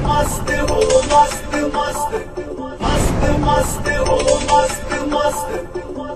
मस्त हो मस्त मस्त मस्त मस्त हो मस्त मस्त।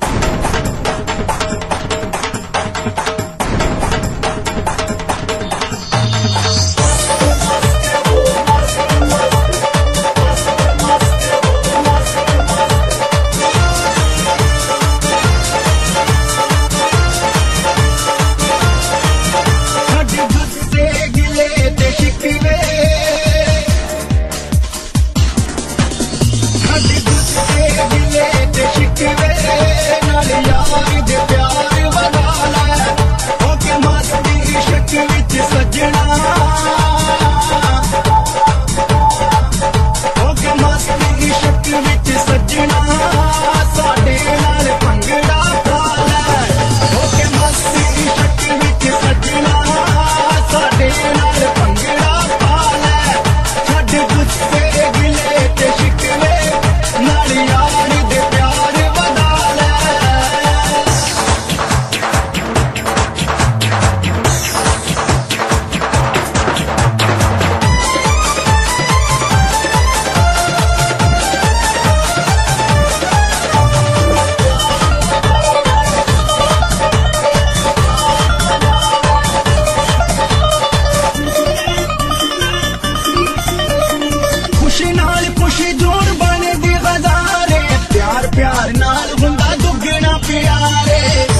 प्यार नाल हुंदा दुगना प्यारे,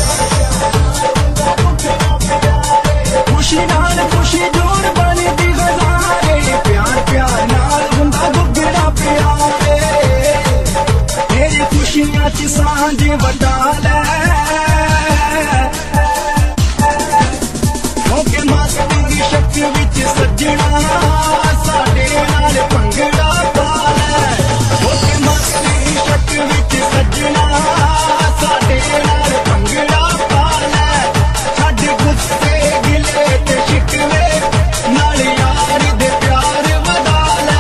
खुशी नाल खुशी जोड़ बनदी गजारे। प्यार प्यार नाल हुंदा दुगना प्यारे, तेरी खुशियां च सांझ वटा लै ओके मस्ती दी शक्ति विच सजना साडे नाल भंगड़ा पा लै। ओके मस्ती दी शक्ति विच सजना साडे नाल भंगड़ा पा लै। साडे गुस्से गिले ते शिकवे नाल यार दे प्यार वधा लै।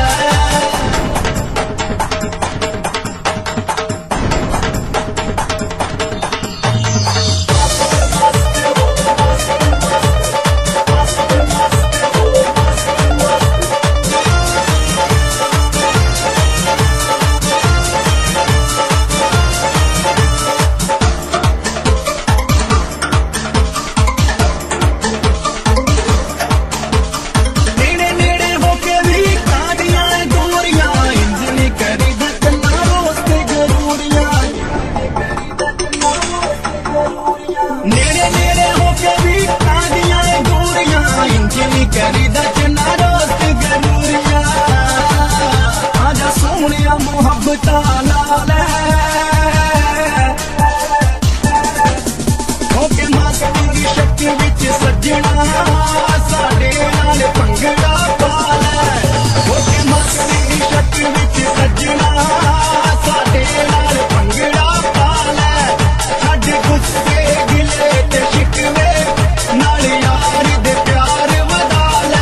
नेड़े नेड़े होके भी कादियां दूरियां इंजनी करी दचना दोस्त गरूरियां। आजा सोनिया मोहब्बता नाल होके मस्ती दी शक्ति विच सजना साडे नाल भंगड़ा पा लै। होके मस्ती दी शक्ति विच सजना साडे नाल भंगड़ा पा लै। साडे गुस्से गिले ते शिकवे नाल यार दे प्यार वधा लै।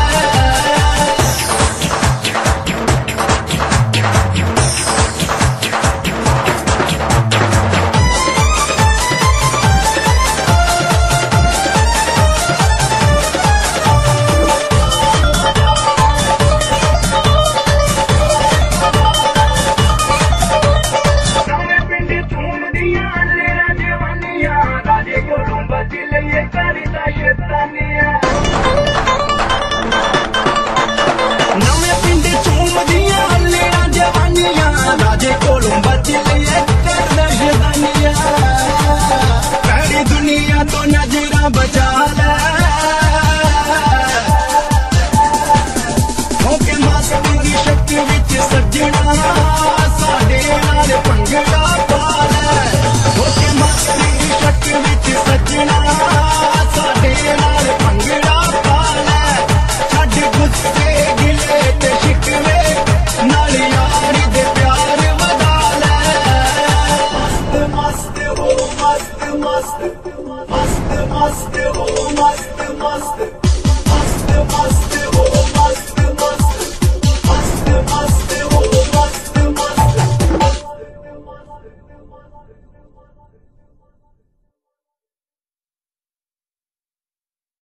नवे पिंड चूमदियां लेना जवानियां राजे कोलों बच लिये करदा शैतानियां। पैड़ी दुनिया तो नजरा बचा लै होके मस्ती दी शक्ति विच सजना साडे नाल भंगड़ा पा लै। होके मस्ती दी शक्ति विच सजना